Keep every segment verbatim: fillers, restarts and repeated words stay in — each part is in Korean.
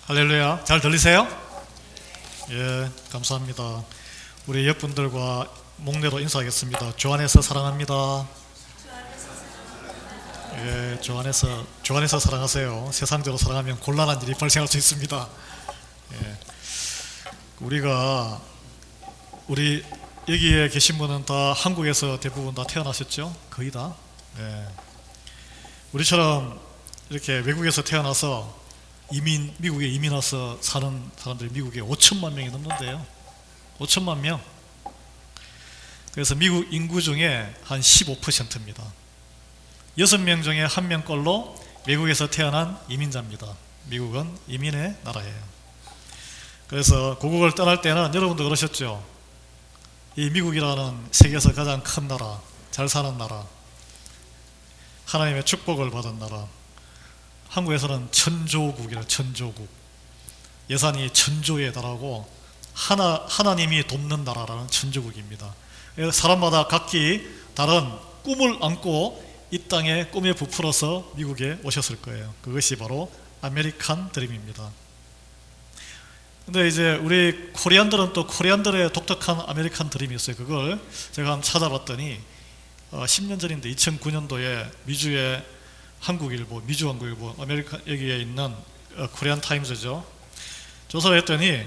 할렐루야. 잘 들리세요? 예, 감사합니다. 우리 옆분들과 목례로 인사하겠습니다. 주 안에서 사랑합니다. 예, 주 안에서 주 안에서 사랑하세요. 세상대로 사랑하면 곤란한 일이 발생할 수 있습니다. 예, 우리가 우리 여기에 계신 분은 다 한국에서 대부분 다 태어나셨죠? 거의 다. 예, 우리처럼 이렇게 외국에서 태어나서 이민, 미국에 이민 와서 사는 사람들이 미국에 오천만 명이 넘는데요. 오천만 명. 그래서 미국 인구 중에 한 십오 퍼센트입니다. 여섯 명 중에 한 명꼴로 외국에서 태어난 이민자입니다. 미국은 이민의 나라예요. 그래서 고국을 떠날 때는 여러분도 그러셨죠? 이 미국이라는 세계에서 가장 큰 나라, 잘 사는 나라, 하나님의 축복을 받은 나라, 한국에서는 천조국이라 천조국, 예산이 천조에 달하고 하나, 하나님이 돕는 나라라는 천조국입니다. 사람마다 각기 다른 꿈을 안고 이 땅에 꿈에 부풀어서 미국에 오셨을 거예요. 그것이 바로 아메리칸 드림입니다. 근데 이제 우리 코리안들은 또 코리안들의 독특한 아메리칸 드림이 있어요. 그걸 제가 한번 찾아봤더니 어, 십 년 전인데 이천구 년도에 미주의 한국일보, 미주한국일보, 아메리카 여기에 있는 어, 코리안 타임즈죠. 조사를 했더니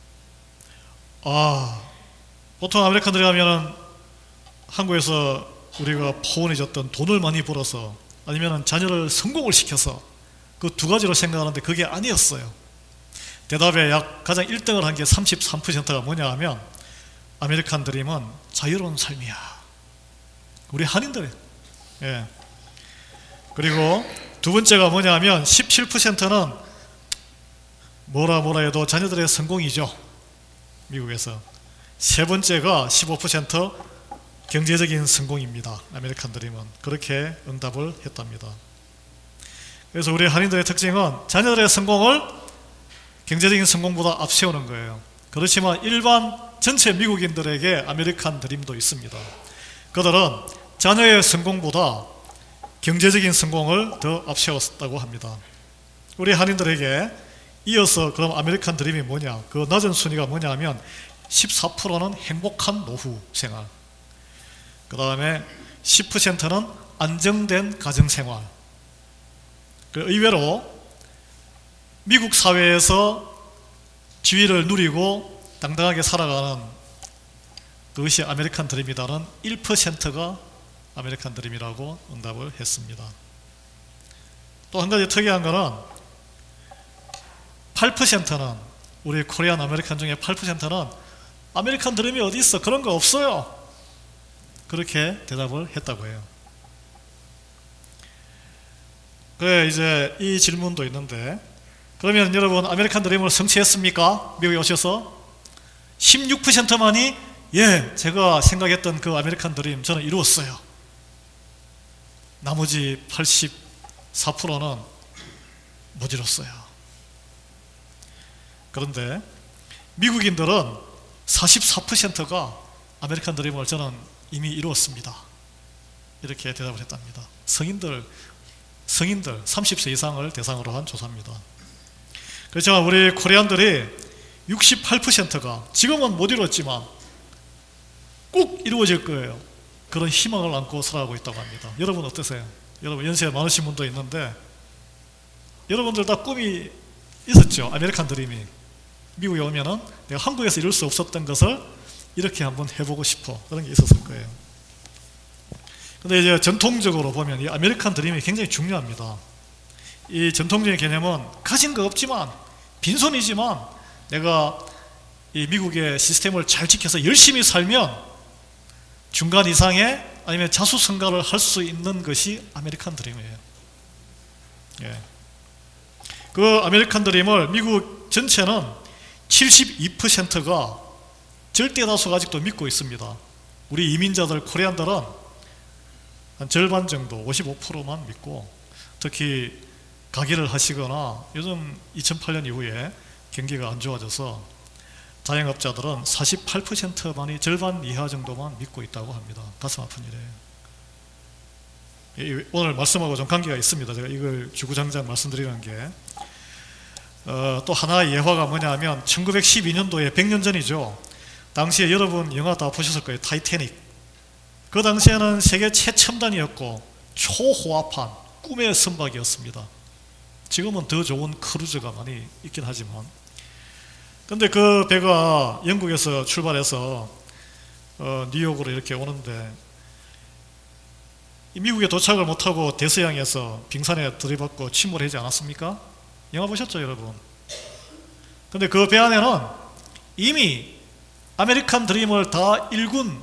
아, 보통 아메리칸들이 가면은 한국에서 우리가 포원해졌던 돈을 많이 벌어서 아니면 자녀를 성공을 시켜서 그 두 가지로 생각하는데 그게 아니었어요. 대답에 약 가장 일 등을 한 게 삼십삼 퍼센트가 뭐냐 하면 아메리칸 드림은 자유로운 삶이야. 우리 한인들이. 예. 그리고 두 번째가 뭐냐 하면 십칠 퍼센트는 뭐라 뭐라 해도 자녀들의 성공이죠. 미국에서. 세 번째가 십오 퍼센트 경제적인 성공입니다. 아메리칸 드림은. 그렇게 응답을 했답니다. 그래서 우리 한인들의 특징은 자녀들의 성공을 경제적인 성공보다 앞세우는 거예요. 그렇지만 일반 전체 미국인들에게 아메리칸 드림도 있습니다. 그들은 자녀의 성공보다 경제적인 성공을 더 앞세웠다고 합니다. 우리 한인들에게 이어서 그럼 아메리칸 드림이 뭐냐? 그 낮은 순위가 뭐냐 하면 십사 퍼센트는 행복한 노후 생활, 그 다음에 십 퍼센트는 안정된 가정생활. 의외로 미국 사회에서 지위를 누리고 당당하게 살아가는 그것이 아메리칸 드림이다는 일 퍼센트가 아메리칸 드림이라고 응답을 했습니다. 또 한 가지 특이한 거는 팔 퍼센트는 우리 코리안 아메리칸 중에 팔 퍼센트는 아메리칸 드림이 어디 있어? 그런 거 없어요. 그렇게 대답을 했다고 해요. 그래, 이제 이 질문도 있는데, 그러면 여러분 아메리칸 드림을 성취했습니까? 미국에 오셔서 십육 퍼센트만이 예, 제가 생각했던 그 아메리칸 드림 저는 이루었어요. 나머지 팔십사 퍼센트는 못 이뤘어요. 그런데 미국인들은 사십사 퍼센트가 아메리칸 드림을 저는 이미 이루었습니다. 이렇게 대답을 했답니다. 성인들, 성인들 삼십 세 이상을 대상으로 한 조사입니다. 그렇지만 우리 코리안들이 육십팔 퍼센트가 지금은 못 이뤘지만 꼭 이루어질 거예요. 그런 희망을 안고 살아가고 있다고 합니다. 여러분 어떠세요? 여러분 연세 많으신 분도 있는데 여러분들 다 꿈이 있었죠. 아메리칸 드림이. 미국에 오면은 내가 한국에서 이룰 수 없었던 것을 이렇게 한번 해보고 싶어. 그런 게 있었을 거예요. 근데 이제 전통적으로 보면 이 아메리칸 드림이 굉장히 중요합니다. 이 전통적인 개념은 가진 거 없지만 빈손이지만 내가 이 미국의 시스템을 잘 지켜서 열심히 살면 중간 이상의 아니면 자수성가를 할 수 있는 것이 아메리칸 드림이에요. 예. 그 아메리칸 드림을 미국 전체는 칠십이 퍼센트가 절대 다수가 아직도 믿고 있습니다. 우리 이민자들 코리안들은 한 절반 정도 오십오 퍼센트만 믿고, 특히 가게를 하시거나 요즘 이천팔 년 이후에 경기가 안 좋아져서 자영업자들은 사십팔 퍼센트만이 절반 이하 정도만 믿고 있다고 합니다. 가슴 아픈 일이에요. 오늘 말씀하고 좀 관계가 있습니다. 제가 이걸 주구장창 말씀드리는 게 어, 또 하나의 예화가 뭐냐 하면 천구백십이 년도에 백 년 전이죠. 당시에 여러분 영화 다 보셨을 거예요. 타이타닉. 그 당시에는 세계 최첨단이었고 초호화판 꿈의 선박이었습니다. 지금은 더 좋은 크루즈가 많이 있긴 하지만, 근데 그 배가 영국에서 출발해서 어, 뉴욕으로 이렇게 오는데 미국에 도착을 못하고 대서양에서 빙산에 들이받고 침몰하지 않았습니까? 영화 보셨죠, 여러분? 근데 그 배 안에는 이미 아메리칸 드림을 다 일군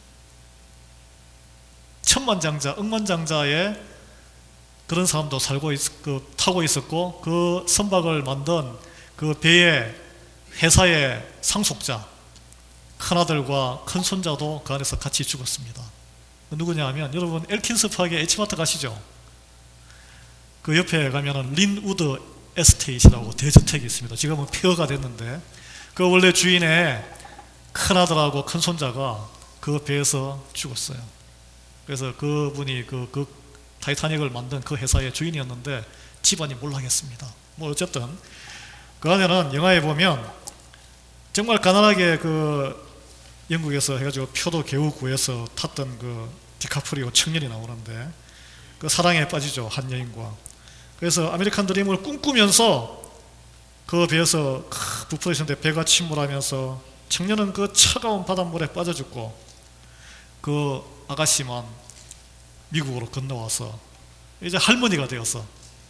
천만장자, 억만장자의 그런 사람도 살고 있, 그, 타고 있었고, 그 선박을 만든 그 배의 회사의 상속자, 큰아들과 큰손자도 그 안에서 같이 죽었습니다. 누구냐 하면, 여러분 엘킨스 파크의 H마트 가시죠? 그 옆에 가면은 린우드 에스테이트라고 대저택이 있습니다. 지금은 폐허가 됐는데, 그 원래 주인의 큰아들하고 큰손자가 그 배에서 죽었어요. 그래서 그분이 그, 그 타이타닉을 만든 그 회사의 주인이었는데 집안이 몰락했습니다. 뭐 어쨌든 그 안에는 영화에 보면 정말 가난하게 그 영국에서 해가지고 표도 겨우 구해서 탔던 그 디카프리오 청년이 나오는데 그 사랑에 빠지죠, 한 여인과. 그래서 아메리칸 드림을 꿈꾸면서 그 배에서 부풀어 있었는데 배가 침몰하면서 청년은 그 차가운 바닷물에 빠져 죽고 그 아가씨만 미국으로 건너와서 이제 할머니가 되어서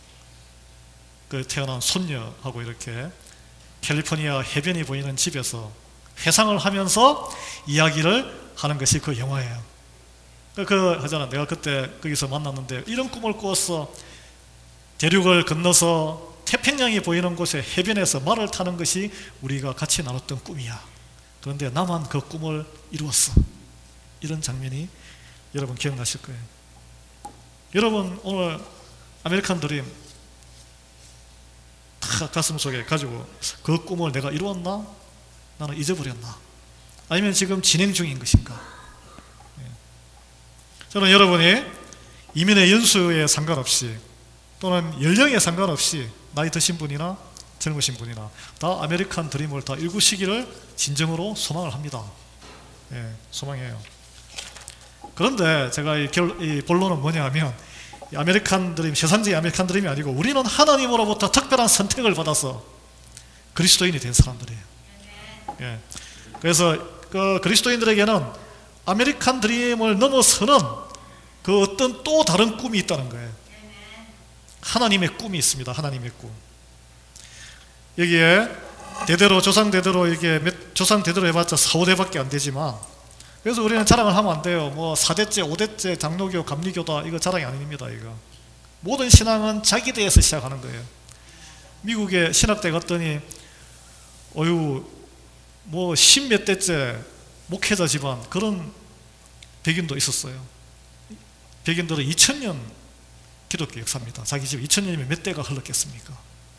그 태어난 손녀하고 이렇게 캘리포니아 해변이 보이는 집에서 회상을 하면서 이야기를 하는 것이 그 영화예요. 그 하잖아, 내가 그때 거기서 만났는데 이런 꿈을 꾸었어. 대륙을 건너서 태평양이 보이는 곳에 해변에서 말을 타는 것이 우리가 같이 나눴던 꿈이야. 그런데 나만 그 꿈을 이루었어. 이런 장면이 여러분 기억나실 거예요. 여러분 오늘 아메리칸 드림 다 가슴 속에 가지고 그 꿈을 내가 이루었나? 나는 잊어버렸나? 아니면 지금 진행 중인 것인가? 저는 여러분이 이민의 연수에 상관없이 또는 연령에 상관없이 나이 드신 분이나 젊으신 분이나 다 아메리칸 드림을 다 일구시기를 진정으로 소망을 합니다. 예, 소망해요. 그런데 제가 이, 결, 이 본론은 뭐냐 하면 이 아메리칸 드림, 세상적인 아메리칸 드림이 아니고 우리는 하나님으로부터 특별한 선택을 받아서 그리스도인이 된 사람들이에요. 예. 그래서 그 그리스도인들에게는 아메리칸 드림을 넘어서는 그 어떤 또 다른 꿈이 있다는 거예요. 하나님의 꿈이 있습니다. 하나님의 꿈. 여기에 대대로 조상 대대로 이게 몇, 조상 대대로 해봤자 사, 오 대밖에 안 되지만, 그래서 우리는 자랑을 하면 안 돼요. 뭐 사 대째, 오 대째 장로교, 감리교다, 이거 자랑이 아닙니다. 이거 모든 신앙은 자기 대에서 시작하는 거예요. 미국에 신학대 갔더니 어유 뭐 십몇 대째 목회자 집안, 그런 백인도 있었어요. 백인들은 이천 년 기독교 역사입니다. 자기 집 이천 년이면 몇 대가 흘렀겠습니까?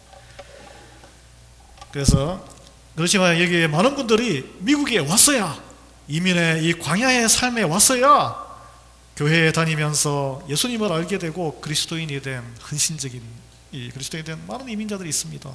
그래서 그렇지만 여기에 많은 분들이 미국에 왔어야, 이민의 이 광야의 삶에 왔어야 교회에 다니면서 예수님을 알게 되고 그리스도인이 된 헌신적인 이 그리스도인이 된 많은 이민자들이 있습니다.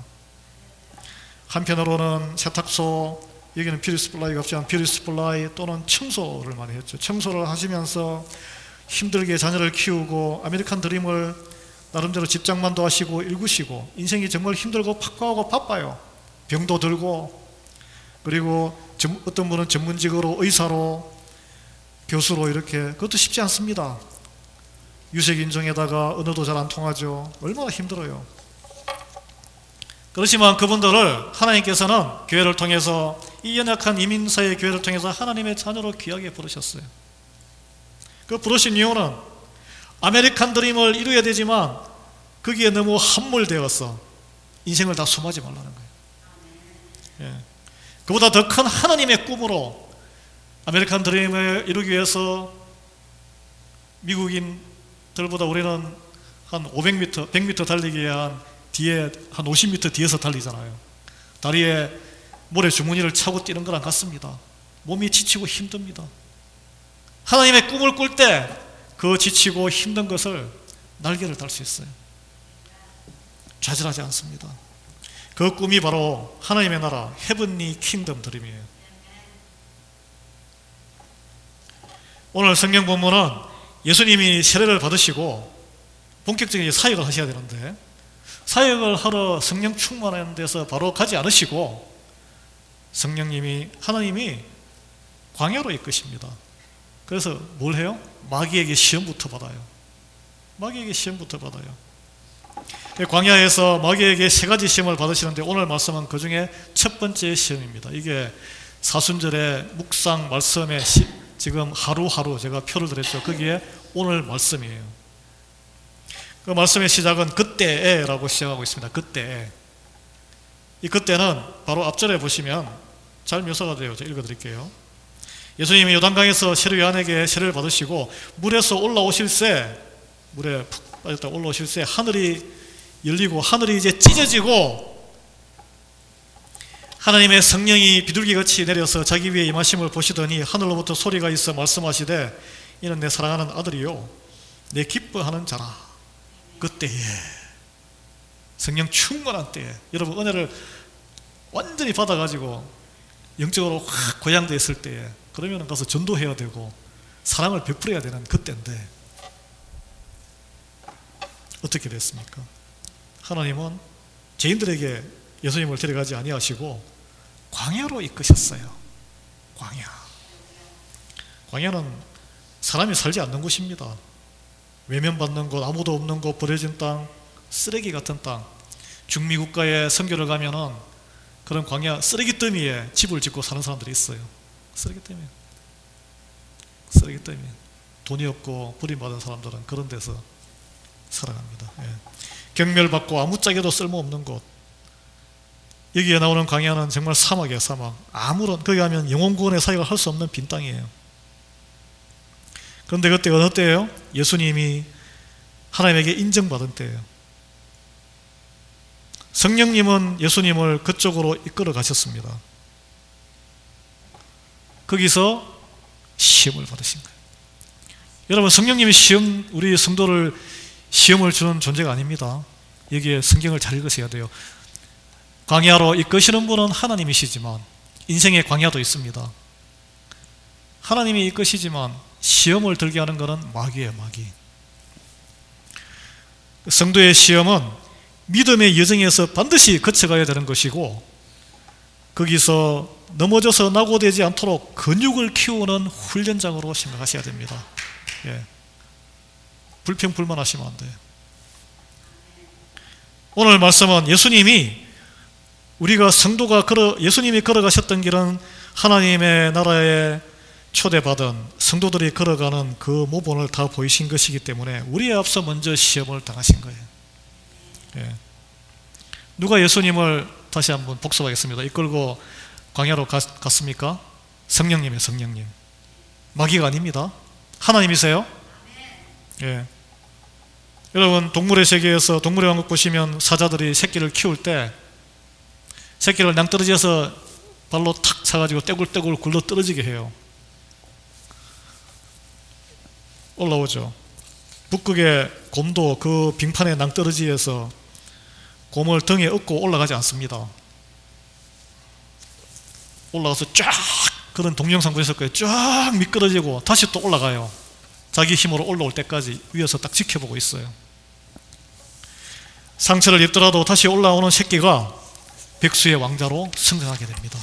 한편으로는 세탁소, 여기는 퓨리스플라이가 없지만 퓨리스플라이 또는 청소를 많이 했죠. 청소를 하시면서 힘들게 자녀를 키우고 아메리칸 드림을 나름대로 집장만도 하시고 일구시고, 인생이 정말 힘들고 팍팍하고 바빠요. 병도 들고, 그리고 어떤 분은 전문직으로 의사로, 교수로 이렇게, 그것도 쉽지 않습니다. 유색인종에다가 언어도 잘 안 통하죠. 얼마나 힘들어요. 그렇지만 그분들을 하나님께서는 교회를 통해서, 이 연약한 이민사의 교회를 통해서 하나님의 자녀로 귀하게 부르셨어요. 그 부르신 이유는 아메리칸 드림을 이루어야 되지만 거기에 너무 함몰되어서 인생을 다 수마지 말라는 거예요. 예. 그보다 더 큰 하나님의 꿈으로 아메리칸 드림을 이루기 위해서 미국인들보다 우리는 한 오백 미터, 백 미터 달리기에 한 뒤에 한 오십 미터 뒤에서 달리잖아요. 다리에 모래 주머니를 차고 뛰는 거랑 같습니다. 몸이 지치고 힘듭니다. 하나님의 꿈을 꿀 때 그 지치고 힘든 것을 날개를 달 수 있어요. 좌절하지 않습니다. 그 꿈이 바로 하나님의 나라 헤븐리 킹덤 드림이에요. 오늘 성경 본문은 예수님이 세례를 받으시고 본격적인 사역을 하셔야 되는데 사역을 하러 성령 충만한 데서 바로 가지 않으시고 성령님이 하나님이 광야로 이끄십니다. 그래서 뭘 해요? 마귀에게 시험부터 받아요. 마귀에게 시험부터 받아요. 광야에서 마귀에게 세 가지 시험을 받으시는데 오늘 말씀은 그 중에 첫 번째 시험입니다. 이게 사순절의 묵상 말씀에 시, 지금 하루하루 제가 표를 드렸죠. 거기에 오늘 말씀이에요. 그 말씀의 시작은 그때에 라고 시작하고 있습니다. 그때에. 이 그때는 바로 앞절에 보시면 잘 묘사가 돼요. 제가 읽어드릴게요. 예수님이 요단강에서 세례 요한에게 세례를 받으시고 물에서 올라오실 새 물에 푹 빠졌다 올라오실 새 하늘이 열리고 하늘이 이제 찢어지고 하나님의 성령이 비둘기같이 내려서 자기 위에 임하심을 보시더니 하늘로부터 소리가 있어 말씀하시되 이는 내 사랑하는 아들이요 내 기뻐하는 자라. 그때에 성령 충만한 때에 여러분 은혜를 완전히 받아가지고 영적으로 확 고양되어 있을 때에 그러면 가서 전도해야 되고 사랑을 베풀어야 되는 그때인데 어떻게 됐습니까? 하나님은 죄인들에게 예수님을 데려가지 아니하시고 광야로 이끄셨어요. 광야. 광야는 사람이 살지 않는 곳입니다. 외면받는 곳, 아무도 없는 곳, 버려진 땅, 쓰레기 같은 땅. 중미 국가에 선교를 가면은 그런 광야 쓰레기 더미에 집을 짓고 사는 사람들이 있어요. 쓰레기 더미. 쓰레기 더미. 돈이 없고 버림받은 사람들은 그런 데서 살아갑니다. 예. 경멸받고 아무짝에도 쓸모없는 곳. 여기에 나오는 광야는 정말 사막이에요. 사막. 아무런 거기 가면 영혼 구원의 사역을 할 수 없는 빈 땅이에요. 그런데 그때 어느 때예요? 예수님이 하나님에게 인정받은 때예요. 성령님은 예수님을 그쪽으로 이끌어 가셨습니다. 거기서 시험을 받으신 거예요. 여러분 성령님이 시험 우리 성도를 시험을 주는 존재가 아닙니다. 여기에 성경을 잘 읽으셔야 돼요. 광야로 이끄시는 분은 하나님이시지만 인생의 광야도 있습니다. 하나님이 이끄시지만 시험을 들게 하는 것은 마귀예요. 마귀. 성도의 시험은 믿음의 여정에서 반드시 거쳐가야 되는 것이고 거기서 넘어져서 낙오되지 않도록 근육을 키우는 훈련장으로 생각하셔야 됩니다. 예. 불평불만하시면 안 돼요. 오늘 말씀은 예수님이 우리가 성도가 걸어 예수님이 걸어가셨던 길은 하나님의 나라에 초대받은 성도들이 걸어가는 그 모본을 다 보이신 것이기 때문에 우리에 앞서 먼저 시험을 당하신 거예요. 예. 누가 예수님을 다시 한번 복습하겠습니다. 이끌고 광야로 갔, 갔습니까? 성령님이에요. 성령님. 마귀가 아닙니다. 하나님이세요. 예. 여러분 동물의 세계에서 동물의 왕국 보시면 사자들이 새끼를 키울 때 새끼를 낭떠러지에서 발로 탁 차가지고 떼굴떼굴 굴러 떨어지게 해요. 올라오죠. 북극의 곰도 그 빙판의 낭떠러지에서 곰을 등에 업고 올라가지 않습니다. 올라가서 쫙 그런 동영상 보셨을 거예요. 쫙 미끄러지고 다시 또 올라가요. 자기 힘으로 올라올 때까지 위에서 딱 지켜보고 있어요. 상처를 입더라도 다시 올라오는 새끼가 백수의 왕자로 승진하게 됩니다.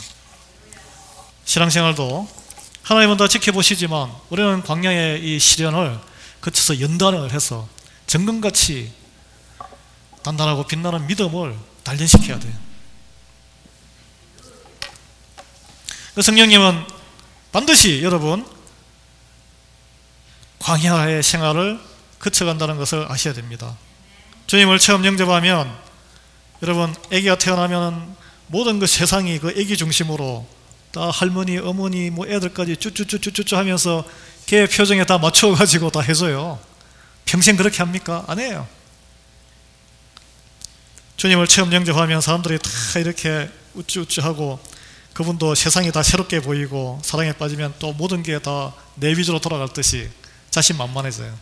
신앙생활도 하나님은 다 지켜보시지만 우리는 광야의 이 시련을 거쳐서 연단을 해서 정금같이 단단하고 빛나는 믿음을 단련시켜야 돼요. 성령님은 반드시 여러분 광야의 생활을 거쳐간다는 것을 아셔야 됩니다. 주님을 처음 영접하면 여러분 아기가 태어나면 모든 그 세상이 그 아기 중심으로 다 할머니, 어머니, 뭐 애들까지 쭈쭈쭈쭈쭈 하면서 걔 표정에 다 맞춰가지고 다 해줘요. 평생 그렇게 합니까? 안 해요. 주님을 처음 영접하면 사람들이 다 이렇게 우쭈우쭈 하고 그분도 세상이 다 새롭게 보이고 사랑에 빠지면 또 모든 게 다 내 위주로 돌아갈 듯이 자신만만해져요.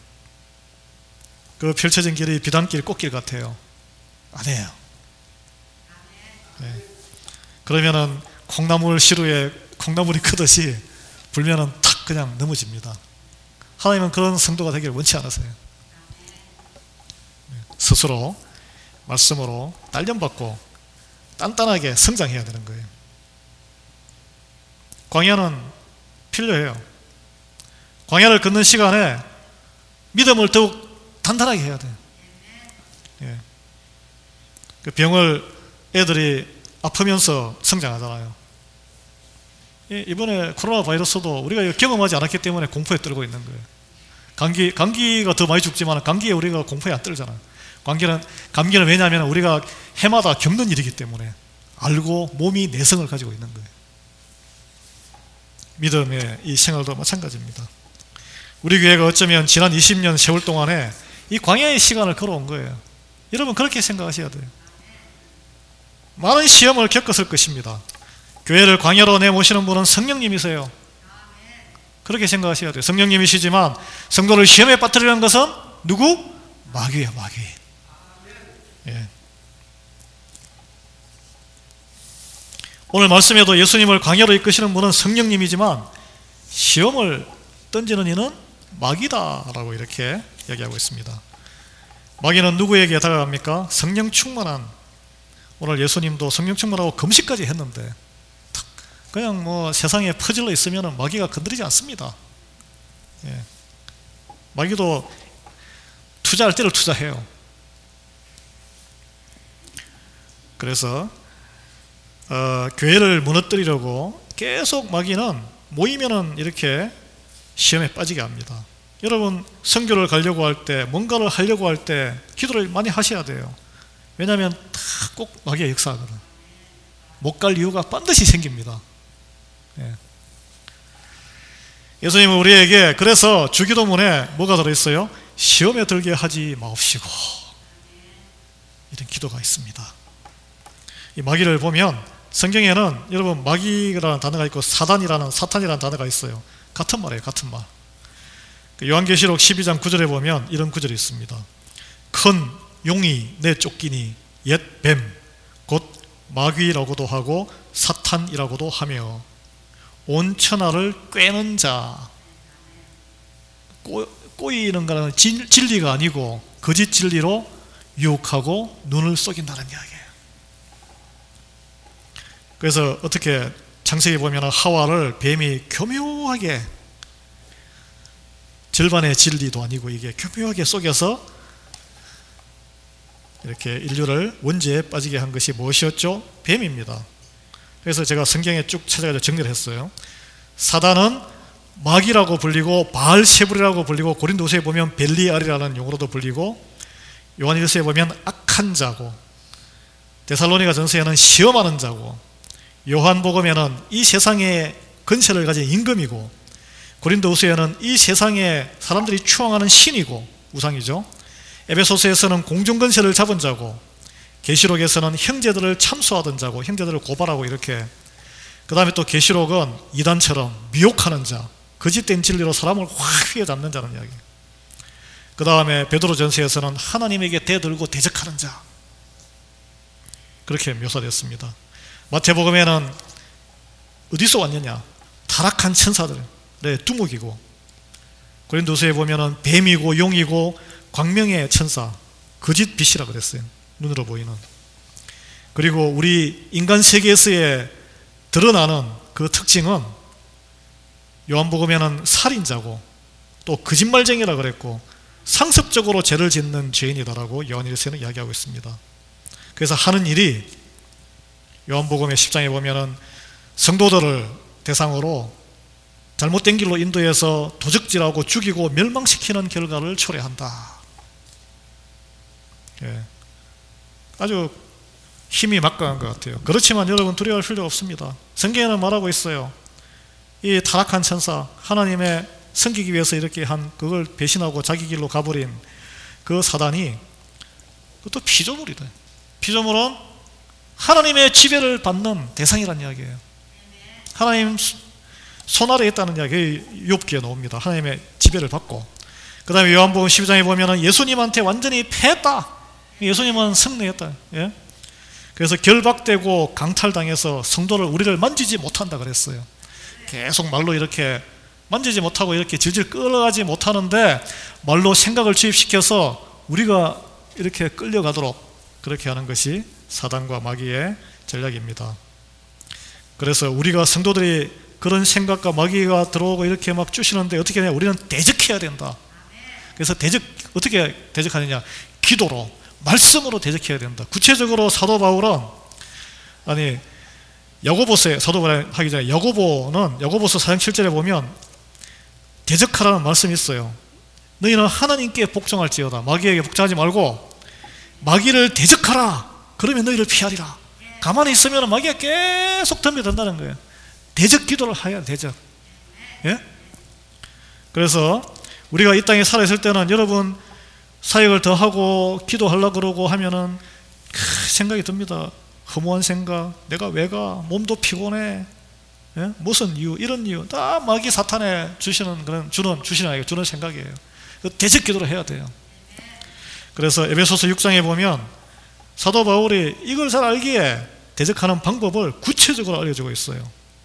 그 펼쳐진 길이 비단길, 꽃길 같아요. 아니에요. 예. 그러면은 콩나물 시루에 콩나물이 크듯이 불면은 탁 그냥 넘어집니다. 하나님은 그런 성도가 되기를 원치 않으세요. 스스로 말씀으로 단련받고 단단하게 성장해야 되는 거예요. 광야는 필요해요. 광야를 걷는 시간에 믿음을 더욱 단단하게 해야 돼요. 예. 그 병을 애들이 아프면서 성장하잖아요. 예, 이번에 코로나 바이러스도 우리가 경험하지 않았기 때문에 공포에 떨고 있는 거예요. 감기, 감기가 더 많이 죽지만 감기에 우리가 공포에 안 떨잖아요. 감기는, 감기는 왜냐하면 우리가 해마다 겪는 일이기 때문에 알고 몸이 내성을 가지고 있는 거예요. 믿음의 이 생활도 마찬가지입니다. 우리 교회가 어쩌면 지난 이십 년 세월 동안에 이 광야의 시간을 걸어온 거예요. 여러분 그렇게 생각하셔야 돼요. 많은 시험을 겪었을 것입니다. 교회를 광야로 내모시는 분은 성령님이세요. 그렇게 생각하셔야 돼요. 성령님이시지만 성도를 시험에 빠뜨리는 것은 누구? 마귀예요, 마귀. 예. 오늘 말씀에도 예수님을 광야로 이끄시는 분은 성령님이지만 시험을 던지는 이는 마귀다라고 이렇게 얘기하고 있습니다. 마귀는 누구에게 다가갑니까? 성령 충만한, 오늘 예수님도 성령 충만하고 금식까지 했는데 그냥 뭐 세상에 퍼질러 있으면 마귀가 건드리지 않습니다. 예. 마귀도 투자할 때를 투자해요. 그래서 어, 교회를 무너뜨리려고 계속 마귀는 모이면은 이렇게 시험에 빠지게 합니다. 여러분 선교를 가려고 할 때, 뭔가를 하려고 할 때 기도를 많이 하셔야 돼요. 왜냐하면 다 꼭 마귀의 역사거든. 못 갈 이유가 반드시 생깁니다. 예. 예수님은 우리에게 그래서 주기도문에 뭐가 들어있어요? 시험에 들게 하지 마옵시고, 이런 기도가 있습니다. 이 마귀를 보면 성경에는 여러분 마귀라는 단어가 있고 사단이라는, 사탄이라는 단어가 있어요. 같은 말이에요, 같은 말. 요한계시록 십이 장 구 절에 보면 이런 구절이 있습니다. 큰 용이 내쫓기니 옛 뱀 곧 마귀라고도 하고 사탄이라고도 하며 온 천하를 꿰는 자. 꼬, 꼬이는 거는 진, 진리가 아니고 거짓 진리로 유혹하고 눈을 속인다는 이야기예요. 그래서 어떻게 창세기 보면 하와를 뱀이 교묘하게, 절반의 진리도 아니고 이게 교묘하게 속여서 이렇게 인류를 원죄에 빠지게 한 것이 무엇이었죠? 뱀입니다. 그래서 제가 성경에 쭉 찾아가지고 정리를 했어요. 사단은 마귀라고 불리고 바알세불이라고 불리고, 고린도서에 보면 벨리알이라는 용어로도 불리고, 요한일서에 보면 악한 자고, 데살로니가 전서에는 시험하는 자고, 요한복음에는 이 세상의 근세를 가진 임금이고, 고린도후서에는 이 세상에 사람들이 추앙하는 신이고, 우상이죠. 에베소서에서는 공중근세를 잡은 자고, 계시록에서는 형제들을 참소하던 자고, 형제들을 고발하고, 이렇게. 그 다음에 또 계시록은 이단처럼 미혹하는 자, 거짓된 진리로 사람을 확 휘어잡는 자는 이야기. 그 다음에 베드로전서에서는 하나님에게 대들고 대적하는 자, 그렇게 묘사됐습니다. 마태복음에는 어디서 왔느냐? 타락한 천사들의 두목이고, 고린도서에 보면은 뱀이고 용이고 광명의 천사, 거짓 빛이라고 그랬어요. 눈으로 보이는. 그리고 우리 인간 세계에서의 드러나는 그 특징은 요한복음에는 살인자고, 또 거짓말쟁이라고 그랬고, 상습적으로 죄를 짓는 죄인이다라고 요한일서에는 이야기하고 있습니다. 그래서 하는 일이 요한복음의 십 장에 보면은 성도들을 대상으로 잘못된 길로 인도해서 도적질하고 죽이고 멸망시키는 결과를 초래한다. 예. 아주 힘이 막강한 것 같아요. 그렇지만 여러분 두려워할 필요 없습니다. 성경에는 말하고 있어요. 이 타락한 천사, 하나님의 섬기기 위해서 이렇게 한, 그걸 배신하고 자기 길로 가버린 그 사단이, 그것도 피조물이다. 피조물은 하나님의 지배를 받는 대상이란 이야기예요. 하나님 손 아래에 있다는 이야기, 욥기에 나옵니다. 하나님의 지배를 받고. 그 다음에 요한복음 십이 장에 보면 예수님한테 완전히 패했다. 예수님은 승리했다. 예? 그래서 결박되고 강탈당해서 성도를 우리를 만지지 못한다 그랬어요. 계속 말로 이렇게 만지지 못하고 이렇게 질질 끌어가지 못하는데 말로 생각을 주입시켜서 우리가 이렇게 끌려가도록 그렇게 하는 것이 사단과 마귀의 전략입니다. 그래서 우리가 성도들이 그런 생각과 마귀가 들어오고 이렇게 막 주시는데 어떻게 해야 우리는 대적해야 된다. 그래서 대적, 어떻게 대적하느냐? 기도로, 말씀으로 대적해야 된다. 구체적으로 사도 바울은, 아니, 야고보서에, 사도 바울 하기 전에 야고보는, 야고보서 사 장 칠 절에 보면 대적하라는 말씀이 있어요. 너희는 하나님께 복종할지어다. 마귀에게 복종하지 말고 마귀를 대적하라. 그러면 너희를 피하리라. 가만히 있으면 마귀가 계속 덤벼든다는 거예요. 대적 기도를 해야 대적. 예? 그래서 우리가 이 땅에 살아있을 때는 여러분 사역을 더 하고 기도하려고 그러고 하면은 생각이 듭니다. 허무한 생각, 내가 왜 가? 몸도 피곤해. 예? 무슨 이유? 이런 이유. 다 마귀 사탄에 주시는 그런 주는 주시는 아니에요. 주는 생각이에요. 대적 기도를 해야 돼요. 그래서 에베소서 육 장에 보면 사도 바울이 이걸 잘 알기에 대적하는 방법을 구체적으로 알려주고 있어요.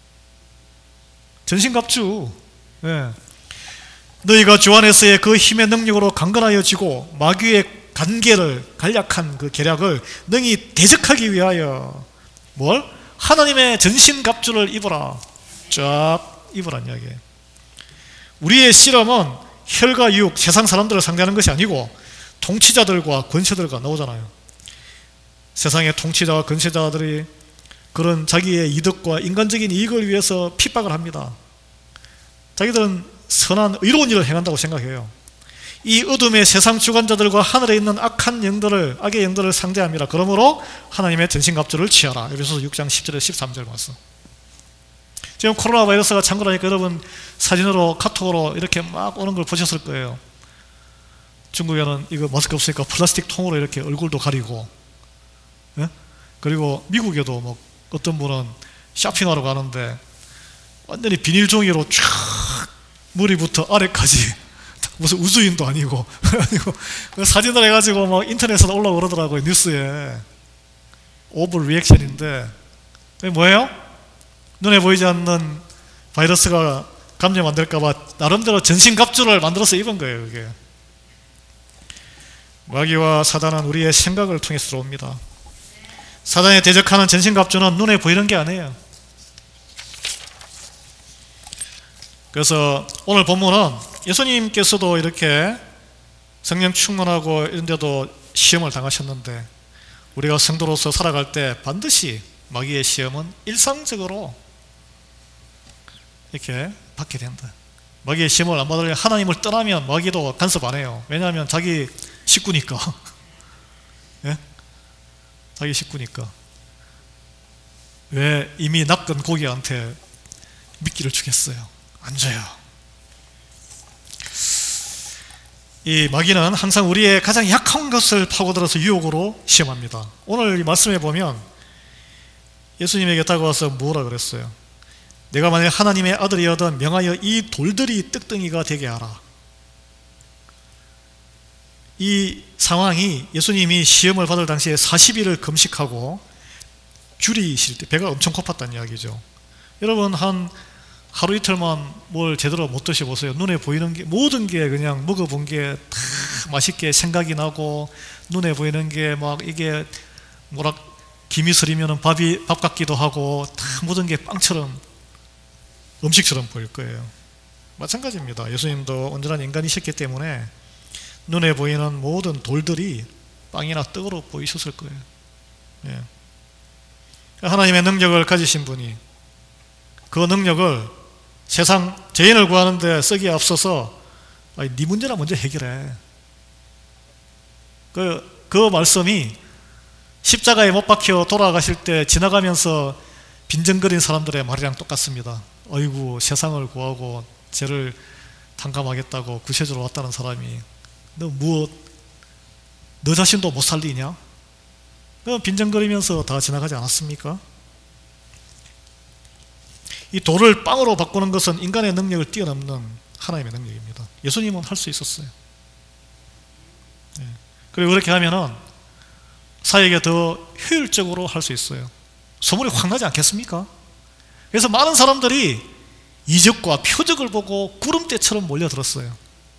전신갑주. 예. 너희가 주 안에서의 그 힘의 능력으로 강건하여지고 마귀의 간계를 간략한 그 계략을 능히 대적하기 위하여 뭘? 하나님의 전신갑주를 입어라. 쫙 입으란 이야기예요. 우리의 실험은 혈과 육, 세상 사람들을 상대하는 것이 아니고 통치자들과 권세들과 나오잖아요. 세상의 통치자와 권세자들이 그런 자기의 이득과 인간적인 이익을 위해서 핍박을 합니다. 자기들은 선한 의로운 일을 행한다고 생각해요. 이 어둠의 세상 주관자들과 하늘에 있는 악한 영들을, 악의 영들을 상대합니다. 그러므로 하나님의 전신갑주를 취하라. 에베소서 육 장 십 절에서 십삼 절 말씀. 지금 코로나 바이러스가 창궐하니까 여러분 사진으로 카톡으로 이렇게 막 오는 걸 보셨을 거예요. 중국에는 이거 마스크 없으니까 플라스틱 통으로 이렇게 얼굴도 가리고, 예? 그리고 미국에도 뭐 어떤 분은 쇼핑하러 가는데 완전히 비닐 종이로 쫙 머리부터 아래까지 무슨 우주인도 아니고 아니고 사진을 해가지고 막 인터넷에 올라오고 그러더라고요. 뉴스에. 오버 리액션인데 그게 뭐예요? 눈에 보이지 않는 바이러스가 감염 안 될까봐 나름대로 전신갑주를 만들어서 입은 거예요. 그게. 마귀와 사단은 우리의 생각을 통해서 들어옵니다. 사단에 대적하는 전신갑주는 눈에 보이는 게 아니에요. 그래서 오늘 본문은 예수님께서도 이렇게 성령 충만하고 이런 데도 시험을 당하셨는데 우리가 성도로서 살아갈 때 반드시 마귀의 시험은 일상적으로 이렇게 받게 된다. 마귀의 시험을 안 받으려 하나님을 떠나면 마귀도 간섭 안 해요. 왜냐하면 자기 식구니까. 예? 자기 식구니까. 왜 이미 낚은 고기한테 미끼를 주겠어요? 안 줘요. 이 마귀는 항상 우리의 가장 약한 것을 파고들어서 유혹으로 시험합니다. 오늘 이 말씀에 보면 예수님에게 다가와서 뭐라 그랬어요? 내가 만약 하나님의 아들이어든 명하여 이 돌들이 떡덩이가 되게 하라. 이 상황이 예수님이 시험을 받을 당시에 사십 일을 금식하고 줄이실 때 배가 엄청 고팠다는 이야기죠. 여러분 한 하루 이틀만 뭘 제대로 못 드셔보세요. 눈에 보이는 게 모든 게 그냥 먹어본 게 다 맛있게 생각이 나고 눈에 보이는 게 막 이게 뭐라 김이 서리면 밥이 밥 같기도 하고 다 모든 게 빵처럼 음식처럼 보일 거예요. 마찬가지입니다. 예수님도 온전한 인간이셨기 때문에 눈에 보이는 모든 돌들이 빵이나 떡으로 보이셨을 거예요. 예. 하나님의 능력을 가지신 분이 그 능력을 세상 죄인을 구하는데 쓰기에 앞서서 아니, 네 문제나 먼저 해결해. 그, 그 말씀이 십자가에 못 박혀 돌아가실 때 지나가면서 빈정거린 사람들의 말이랑 똑같습니다. 어이구 세상을 구하고 죄를 탕감하겠다고 구세주로 왔다는 사람이 너 무엇 너 자신도 못 살리냐? 빈정거리면서 다 지나가지 않았습니까? 이 돌을 빵으로 바꾸는 것은 인간의 능력을 뛰어넘는 하나님의 능력입니다. 예수님은 할 수 있었어요. 네. 그리고 그렇게 하면은 사회에게 더 효율적으로 할 수 있어요. 소문이 확 나지 않겠습니까? 그래서 많은 사람들이 이적과 표적을 보고 구름대처럼 몰려들었어요.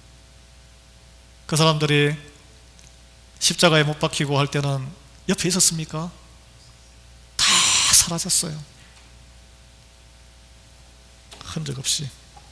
그 사람들이 십자가에 못 박히고 할 때는 옆에 있었습니까? 다 사라졌어요. 흔적 없이.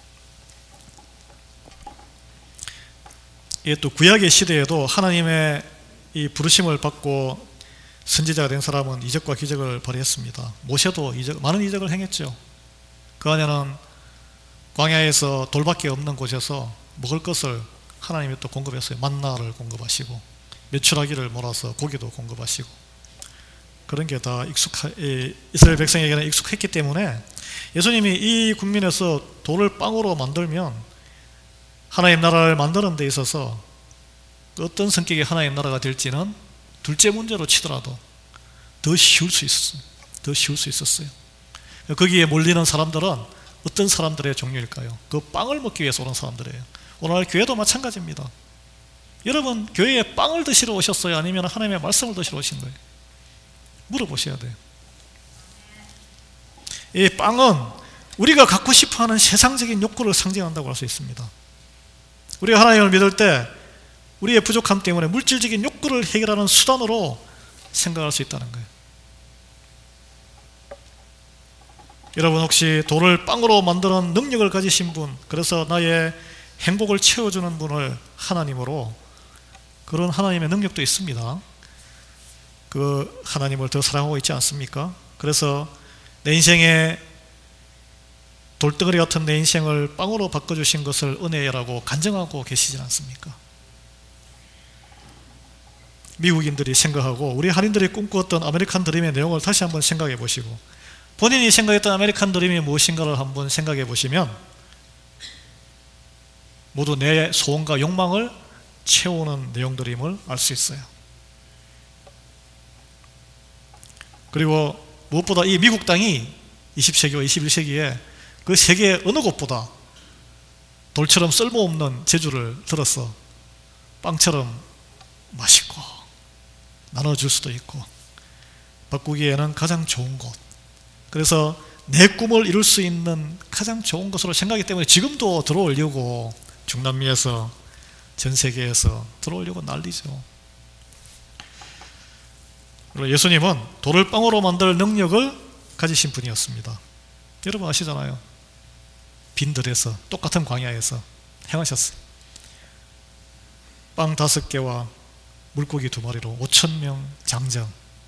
이게 또 구약의 시대에도 하나님의 이 부르심을 받고 선지자가 된 사람은 이적과 기적을 발휘했습니다. 모세도 이적, 많은 이적을 행했죠. 그 안에는 광야에서 돌밖에 없는 곳에서 먹을 것을 하나님이 또 공급했어요. 만나를 공급하시고 메추라기를 몰아서 고기도 공급하시고, 그런 게 다 익숙하, 이스라엘 백성에게는 익숙했기 때문에 예수님이 이 국민에서 돌을 빵으로 만들면 하나님 나라를 만드는 데 있어서 어떤 성격의 하나님 나라가 될지는 둘째 문제로 치더라도 더 쉬울 수 있었어요. 더 쉬울 수 있었어요. 거기에 몰리는 사람들은 어떤 사람들의 종류일까요? 그 빵을 먹기 위해서 오는 사람들이에요. 오늘 교회도 마찬가지입니다. 여러분, 교회에 빵을 드시러 오셨어요? 아니면 하나님의 말씀을 드시러 오신 거예요? 물어보셔야 돼요. 이 빵은 우리가 갖고 싶어하는 세상적인 욕구를 상징한다고 할 수 있습니다. 우리가 하나님을 믿을 때 우리의 부족함 때문에 물질적인 욕구를 해결하는 수단으로 생각할 수 있다는 거예요. 여러분, 혹시 돌을 빵으로 만드는 능력을 가지신 분, 그래서 나의 행복을 채워주는 분을 하나님으로, 그런 하나님의 능력도 있습니다. 그 하나님을 더 사랑하고 있지 않습니까? 그래서 내 인생에 돌덩어리 같은 내 인생을 빵으로 바꿔주신 것을 은혜라고 간증하고 계시지 않습니까? 미국인들이 생각하고 우리 한인들이 꿈꾸었던 아메리칸 드림의 내용을 다시 한번 생각해 보시고, 본인이 생각했던 아메리칸 드림이 무엇인가를 한번 생각해 보시면 모두 내 소원과 욕망을 채우는 내용들임을 알 수 있어요. 그리고 무엇보다 이 미국 땅이 이십 세기와 이십일 세기에 그 세계 어느 곳보다 돌처럼 쓸모없는 재주를 들어서 빵처럼 맛있고 나눠줄 수도 있고 바꾸기에는 가장 좋은 곳, 그래서 내 꿈을 이룰 수 있는 가장 좋은 것으로 생각하기 때문에 지금도 들어오려고 중남미에서 전 세계에서 들어오려고 난리죠. 그리고 예수님은 돌을 빵으로 만들 능력을 가지신 분이었습니다. 여러분 아시잖아요. 빈들에서 똑같은 광야에서 행하셨어요. 빵 다섯 개와 물고기 두 마리로 오천 명 장정을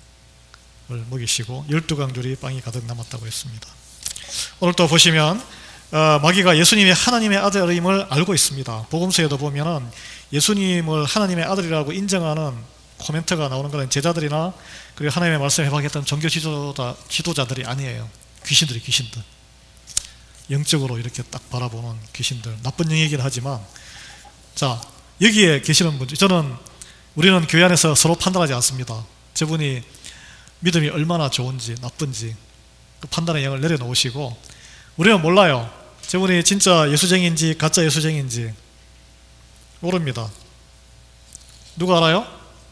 먹이시고 열두 강줄이 빵이 가득 남았다고 했습니다. 오늘 또 보시면 어, 마귀가 예수님이 하나님의 아들임을 알고 있습니다. 복음서에도 보면은 예수님을 하나님의 아들이라고 인정하는 코멘트가 나오는 것은 제자들이나 그리고 하나님의 말씀을 해박했던 종교 지도자, 지도자들이 아니에요. 귀신들이 귀신들. 영적으로 이렇게 딱 바라보는 귀신들. 나쁜 영이긴 하지만, 자, 여기에 계시는 분, 저는 우리는 교회 안에서 서로 판단하지 않습니다. 저분이 믿음이 얼마나 좋은지 나쁜지 그 판단의 영을 내려놓으시고, 우리는 몰라요. 저분이 진짜 예수쟁인지 가짜 예수쟁인지 모릅니다. 누가 알아요?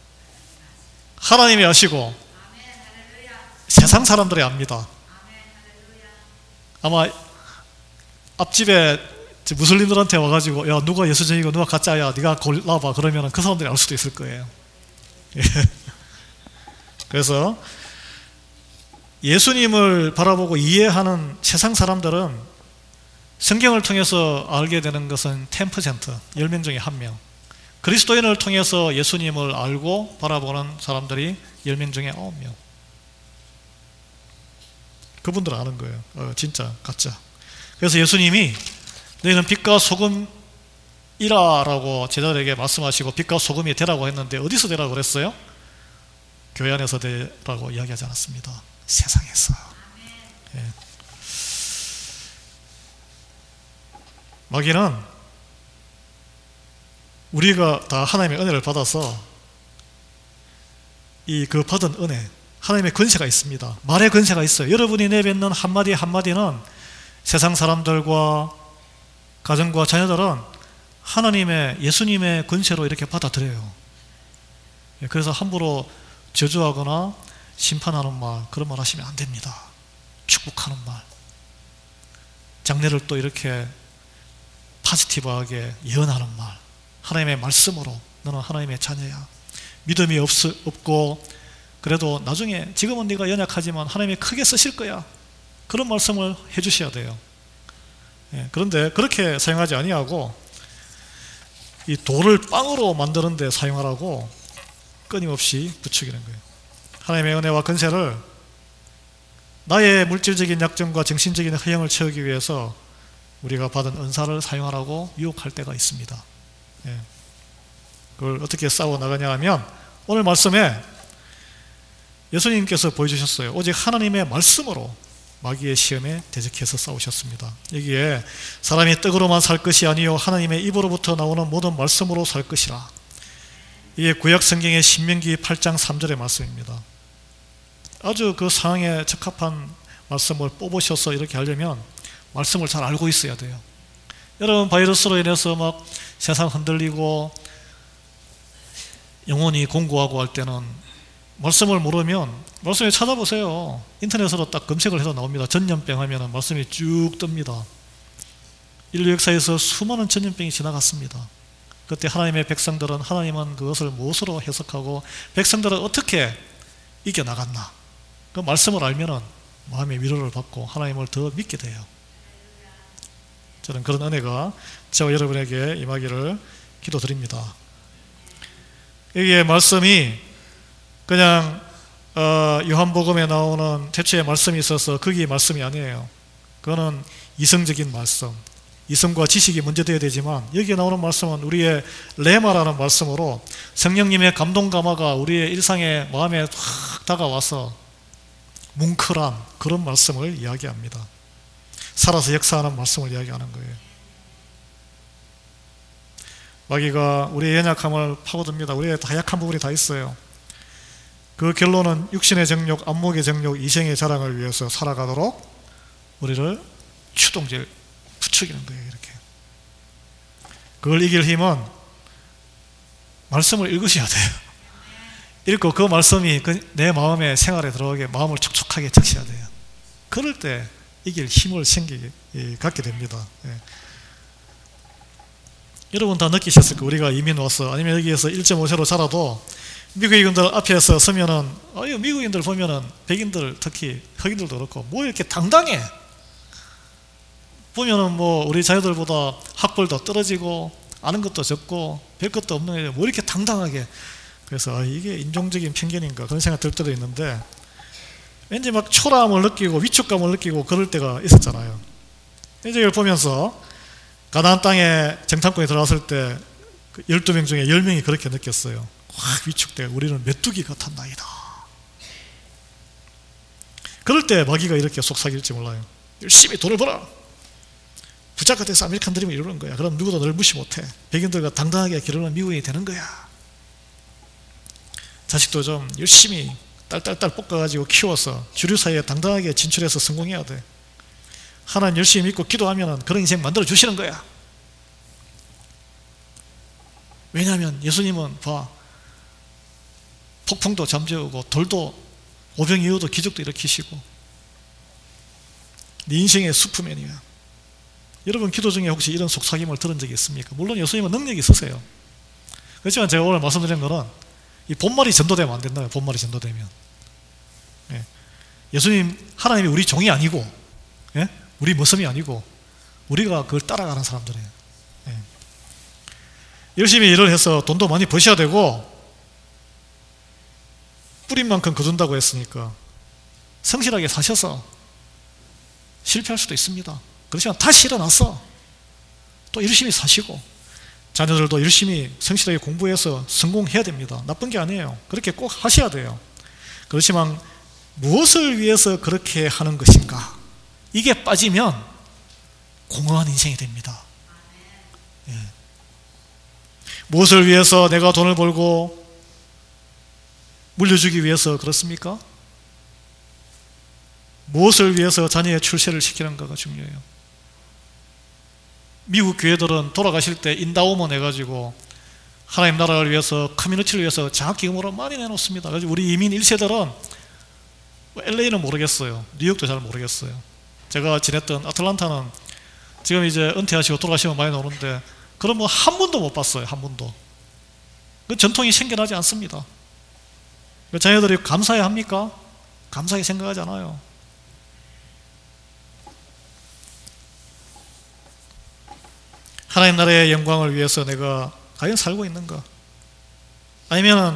하나님이 아시고 세상 사람들이 압니다. 아마 앞집에 무슬림들한테 와가지고 야 누가 예수쟁이고 누가 가짜야 네가 골라봐 그러면 그 사람들이 알 수도 있을 거예요. 그래서 예수님을 바라보고 이해하는 세상 사람들은 성경을 통해서 알게 되는 것은 십 퍼센트, 십 명 중에 한 명. 그리스도인을 통해서 예수님을 알고 바라보는 사람들이 십 명 중에 아홉 명. 그분들은 아는 거예요. 어, 진짜 가짜. 그래서 예수님이 너희는 빛과 소금이라 라고 제자들에게 말씀하시고 빛과 소금이 되라고 했는데 어디서 되라고 그랬어요? 교회 안에서 되라고 이야기하지 않았습니다. 세상에서. 예. 마귀는 우리가 다 하나님의 은혜를 받아서 이 그 받은 은혜, 하나님의 권세가 있습니다. 말의 권세가 있어요. 여러분이 내뱉는 한마디 한마디는 세상 사람들과 가정과 자녀들은 하나님의 예수님의 권세로 이렇게 받아들여요. 그래서 함부로 저주하거나 심판하는 말, 그런 말 하시면 안 됩니다. 축복하는 말. 장래를 또 이렇게 포지티브하게 예언하는 말. 하나님의 말씀으로 너는 하나님의 자녀야. 믿음이 없, 없고 그래도 나중에 지금은 네가 연약하지만 하나님이 크게 쓰실 거야. 그런 말씀을 해주셔야 돼요. 예, 그런데 그렇게 사용하지 아니하고 이 돌을 빵으로 만드는 데 사용하라고 끊임없이 부추기는 거예요. 하나님의 은혜와 권세를 나의 물질적인 약점과 정신적인 허영을 채우기 위해서 우리가 받은 은사를 사용하라고 유혹할 때가 있습니다. 예. 그걸 어떻게 싸워 나가냐 하면 오늘 말씀에 예수님께서 보여주셨어요. 오직 하나님의 말씀으로 마귀의 시험에 대적해서 싸우셨습니다. 여기에 사람이 떡으로만 살 것이 아니요 하나님의 입으로부터 나오는 모든 말씀으로 살 것이라. 이게 구약 성경의 신명기 팔 장 삼 절의 말씀입니다. 아주 그 상황에 적합한 말씀을 뽑으셔서 이렇게 하려면 말씀을 잘 알고 있어야 돼요. 여러분, 바이러스로 인해서 막 세상 흔들리고 영혼이 공고하고 할 때는 말씀을 모르면 말씀을 찾아보세요. 인터넷으로 딱 검색을 해서 나옵니다. 전염병 하면 말씀이 쭉 뜹니다. 인류 역사에서 수많은 전염병이 지나갔습니다. 그때 하나님의 백성들은 하나님은 그것을 무엇으로 해석하고 백성들은 어떻게 이겨나갔나, 그 말씀을 알면은 마음의 위로를 받고 하나님을 더 믿게 돼요. 저는 그런 은혜가 저와 여러분에게 임하기를 기도드립니다. 여기에 말씀이 그냥 어, 요한복음에 나오는 태초에 말씀이 있어서 거기에 말씀이 아니에요. 그거는 이성적인 말씀, 이성과 지식이 먼저 되어야 되지만 여기에 나오는 말씀은 우리의 레마라는 말씀으로 성령님의 감동 감화가 우리의 일상의 마음에 확 다가와서 뭉클한 그런 말씀을 이야기합니다. 살아서 역사하는 말씀을 이야기하는 거예요. 마귀가 우리의 연약함을 파고듭니다. 우리의 다약한 부분이 다 있어요. 그 결론은 육신의 정욕, 안목의 정욕, 이생의 자랑을 위해서 살아가도록 우리를 추동질, 부추기는 거예요. 이렇게. 그걸 이길 힘은 말씀을 읽으셔야 돼요. 읽고 그 말씀이 내 마음의 생활에 들어가게 마음을 촉촉하게 적셔야 돼요. 그럴 때 이길 힘을 생기게 갖게 됩니다. 예. 여러분 다 느끼셨을 거예요. 우리가 이민 와서 아니면 여기에서 일 점 오 세로 자라도 미국인들 앞에서 서면은 아유, 미국인들 보면은 백인들 특히 흑인들도 그렇고 뭐 이렇게 당당해. 보면은 뭐 우리 자녀들보다 학벌도 떨어지고 아는 것도 적고 별 것도 없는 애 뭐 이렇게 당당하게. 그래서 아, 이게 인종적인 편견인가 그런 생각 들 때도 있는데 왠지 막 초라함을 느끼고 위축감을 느끼고 그럴 때가 있었잖아요. 이제 이걸 보면서 가나안 땅에 정탐꾼이 들어왔을 때 열두 명 중에 열 명이 그렇게 느꼈어요. 확 위축되고 우리는 메뚜기 같았나이다. 그럴 때 마귀가 이렇게 속삭일지 몰라요. 열심히 돈을 벌어. 부자가 돼서 아메리칸 드림을 이루는 거야. 그럼 누구도 널 무시 못해. 백인들과 당당하게 결혼한 미국인이 되는 거야. 자식도 좀 열심히 딸딸딸 볶아가지고 키워서 주류 사회에 당당하게 진출해서 성공해야 돼. 하나님 열심히 믿고 기도하면 그런 인생 만들어 주시는 거야. 왜냐하면 예수님은 봐, 폭풍도 잠재우고 돌도 오병 이어도 기적도 일으키시고 네 인생의 슈퍼맨이야. 여러분 기도 중에 혹시 이런 속삭임을 들은 적이 있습니까? 물론 예수님은 능력이 있으세요. 그렇지만 제가 오늘 말씀드린 거는 이 본말이 전도되면 안 된다고요. 본말이 전도되면. 예. 예수님, 하나님이 우리 종이 아니고, 예? 우리 모습이 아니고, 우리가 그걸 따라가는 사람들이에요. 예. 열심히 일을 해서 돈도 많이 버셔야 되고, 뿌린 만큼 거둔다고 했으니까, 성실하게 사셔서 실패할 수도 있습니다. 그렇지만 다시 일어나서 또 열심히 사시고, 자녀들도 열심히 성실하게 공부해서 성공해야 됩니다. 나쁜 게 아니에요. 그렇게 꼭 하셔야 돼요. 그렇지만 무엇을 위해서 그렇게 하는 것인가? 이게 빠지면 공허한 인생이 됩니다. 예. 무엇을 위해서 내가 돈을 벌고 물려주기 위해서 그렇습니까? 무엇을 위해서 자녀의 출세를 시키는가가 중요해요. 미국 교회들은 돌아가실 때 인다오먼 해가지고 하나님 나라를 위해서, 커뮤니티를 위해서 장학기금으로 많이 내놓습니다. 그래서 우리 이민 일 세들은 엘에이는 모르겠어요. 뉴욕도 잘 모르겠어요. 제가 지냈던 아틀란타는 지금 이제 은퇴하시고 돌아가시면 많이 나오는데 그런 뭐 한 분도 못 봤어요. 한 분도. 그 전통이 생겨나지 않습니다. 자녀들이 감사해야 합니까? 감사하게 생각하지 않아요. 하나님 나라의 영광을 위해서 내가 과연 살고 있는가? 아니면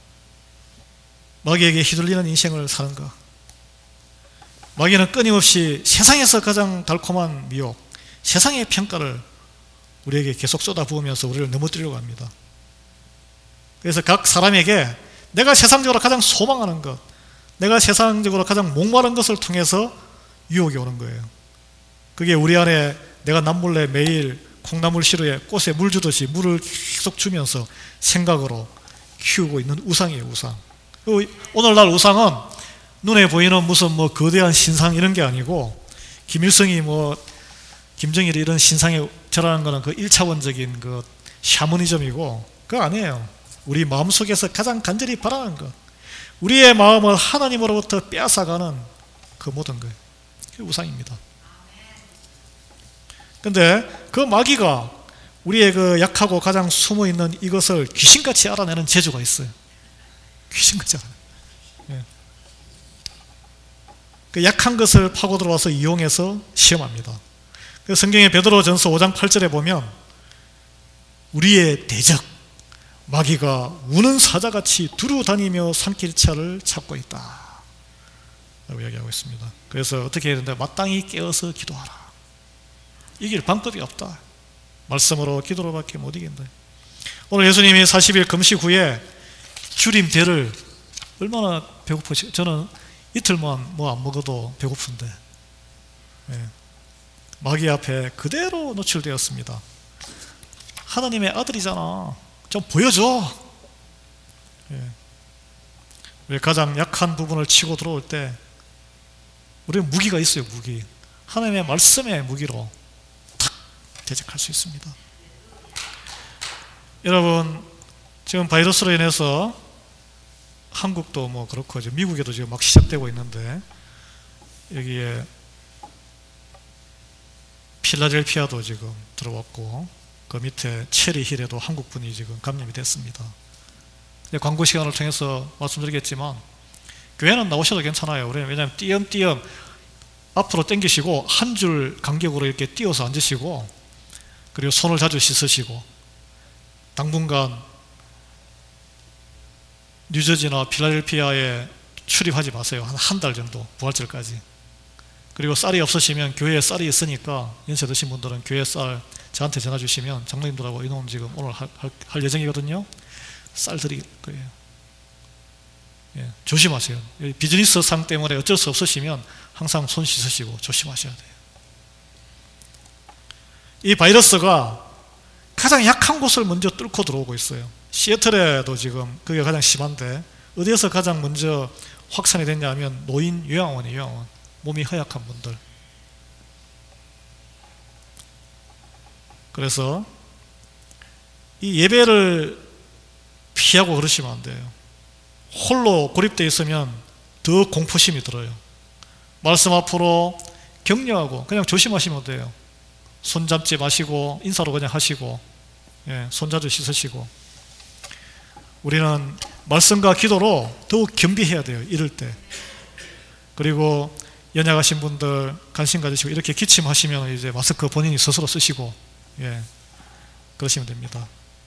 마귀에게 휘둘리는 인생을 사는가? 마귀는 끊임없이 세상에서 가장 달콤한 미혹, 세상의 평가를 우리에게 계속 쏟아부으면서 우리를 넘어뜨리려고 합니다. 그래서 각 사람에게 내가 세상적으로 가장 소망하는 것, 내가 세상적으로 가장 목마른 것을 통해서 유혹이 오는 거예요. 그게 우리 안에 내가 남몰래 매일 콩나물 시루에 꽃에 물 주듯이 물을 계속 주면서 생각으로 키우고 있는 우상이에요. 우상. 오늘날 우상은 눈에 보이는 무슨 뭐 거대한 신상 이런 게 아니고, 김일성이 뭐 김정일이 이런 신상에 절하는 거는 그 일차원적인 그 샤머니즘이고, 그거 아니에요. 우리 마음속에서 가장 간절히 바라는 것, 우리의 마음을 하나님으로부터 빼앗아가는 그 모든 것, 그게 우상입니다. 근데 그 마귀가 우리의 그 약하고 가장 숨어있는 이것을 귀신같이 알아내는 재주가 있어요. 귀신같이 알아내요. 예. 그 약한 것을 파고 들어와서 이용해서 시험합니다. 그래서 성경의 베드로전서 오 장 팔 절에 보면 우리의 대적 마귀가 우는 사자같이 두루 다니며 삼킬차를 찾고 있다 라고 이야기하고 있습니다. 그래서 어떻게 해야 되는데, 마땅히 깨어서 기도하라. 이길 방법이 없다. 말씀으로 기도로밖에 못 이긴다. 오늘 예수님이 사십 일 금식 후에 주림 대를 얼마나 배고프시, 저는 이틀만 뭐 안 먹어도 배고픈데, 예. 마귀 앞에 그대로 노출되었습니다. 하나님의 아들이잖아, 좀 보여줘. 예. 우리 가장 약한 부분을 치고 들어올 때 우리는 무기가 있어요. 무기. 하나님의 말씀의 무기로 탁 대적할 수 있습니다. 여러분, 지금 바이러스로 인해서 한국도 뭐 그렇고 이제 미국에도 지금 막 시작되고 있는데, 여기에 필라델피아도 지금 들어왔고, 그 밑에 체리힐에도 한국 분이 지금 감염이 됐습니다. 광고 시간을 통해서 말씀드리겠지만, 교회는 나오셔도 괜찮아요. 왜냐하면 띄엄띄엄 앞으로 당기시고 한 줄 간격으로 이렇게 띄어서 앉으시고, 그리고 손을 자주 씻으시고, 당분간 뉴저지나 필라델피아에 출입하지 마세요. 한 한 달 정도, 부활절까지. 그리고 쌀이 없으시면, 교회에 쌀이 있으니까 연세 드신 분들은 교회 쌀 저한테 전화 주시면 장로님들하고 이놈 지금 오늘 할, 할, 할 예정이거든요. 쌀 드릴 거예요. 예, 조심하세요. 비즈니스 상 때문에 어쩔 수 없으시면 항상 손 씻으시고 조심하셔야 돼요. 이 바이러스가 가장 약한 곳을 먼저 뚫고 들어오고 있어요. 시애틀에도 지금 그게 가장 심한데, 어디에서 가장 먼저 확산이 됐냐면 노인 요양원이에요. 요양원. 몸이 허약한 분들. 그래서 이 예배를 피하고 그러시면 안 돼요. 홀로 고립되어 있으면 더 공포심이 들어요. 말씀 앞으로 격려하고 그냥 조심하시면 돼요. 손잡지 마시고 인사로 그냥 하시고, 예, 손 자주 씻으시고. 우리는 말씀과 기도로 더욱 겸비해야 돼요. 이럴 때. 그리고 연약하신 분들 관심 가지시고, 이렇게 기침하시면 이제 마스크 본인이 스스로 쓰시고, 예, 그러시면 됩니다.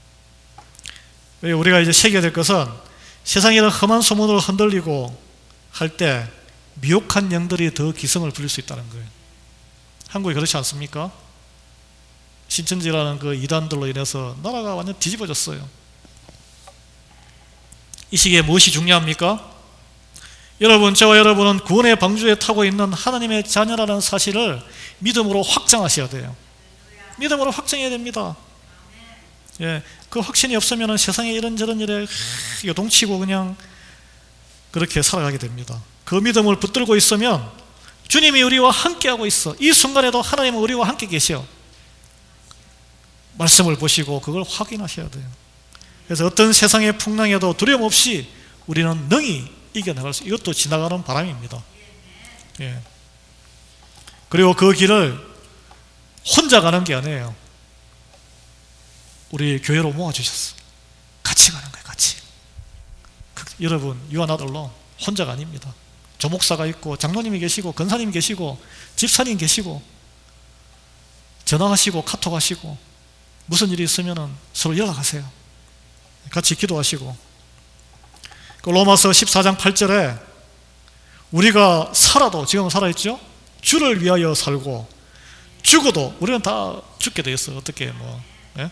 우리가 이제 새겨야 될 것은, 세상에 이런 험한 소문으로 흔들리고 할 때 미혹한 영들이 더 기승을 부릴 수 있다는 거예요. 한국이 그렇지 않습니까? 신천지라는 그 이단들로 인해서 나라가 완전 뒤집어졌어요. 이 시기에 무엇이 중요합니까? 여러분, 저와 여러분은 구원의 방주에 타고 있는 하나님의 자녀라는 사실을 믿음으로 확정하셔야 돼요. 믿음으로 확정해야 됩니다. 예, 그 확신이 없으면 세상에 이런저런 일에 요동치고 그냥 그렇게 살아가게 됩니다. 그 믿음을 붙들고 있으면 주님이 우리와 함께하고 있어. 이 순간에도 하나님은 우리와 함께 계셔. 말씀을 보시고 그걸 확인하셔야 돼요. 그래서 어떤 세상의 풍랑에도 두려움 없이 우리는 능히 이겨나갈 수, 이것도 지나가는 바람입니다. 예. 그리고 그 길을 혼자 가는 게 아니에요. 우리 교회로 모아주셨어. 같이 가는 거예요. 같이. 그, 여러분, you are not alone. 혼자가 아닙니다. 조목사가 있고 장로님이 계시고 권사님이 계시고 집사님 계시고 전화하시고 카톡하시고 무슨 일이 있으면 서로 연락하세요. 같이 기도하시고. 그 로마서 십사 장 팔 절에 우리가 살아도, 지금 살아있죠? 주를 위하여 살고 죽어도 우리는 다 죽게 돼 있어요. 어떻게 뭐 예?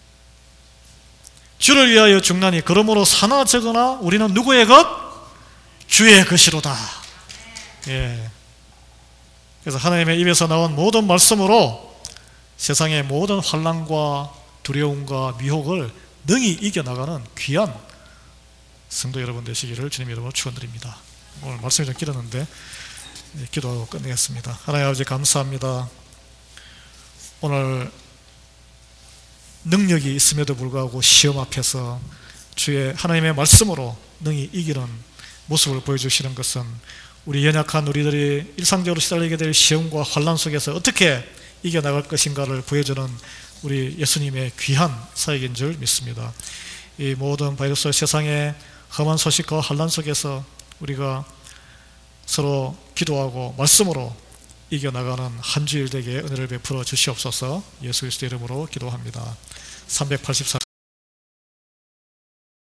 주를 위하여 죽나니 그러므로 사나 적으나 우리는 누구의 것? 주의 것이로다. 예. 그래서 하나님의 입에서 나온 모든 말씀으로 세상의 모든 환난과 두려움과 미혹을 능히 이겨나가는 귀한 성도 여러분 되시기를 주님 이름으로 축원드립니다. 오늘 말씀이 좀 길었는데 예, 기도하고 끝내겠습니다. 하나님 아버지 감사합니다. 오늘 능력이 있음에도 불구하고 시험 앞에서 주의 하나님의 말씀으로 능히 이기는 모습을 보여주시는 것은 우리 연약한 우리들이 일상적으로 시달리게 될 시험과 환난 속에서 어떻게 이겨나갈 것인가를 보여주는 우리 예수님의 귀한 사역인 줄 믿습니다. 이 모든 바이러스 세상의 험한 소식과 환난 속에서 우리가 서로 기도하고 말씀으로 이겨나가는 한 주일 되게 은혜를 베풀어 주시옵소서. 예수 그리스도 이름으로 기도합니다. 삼백팔십삼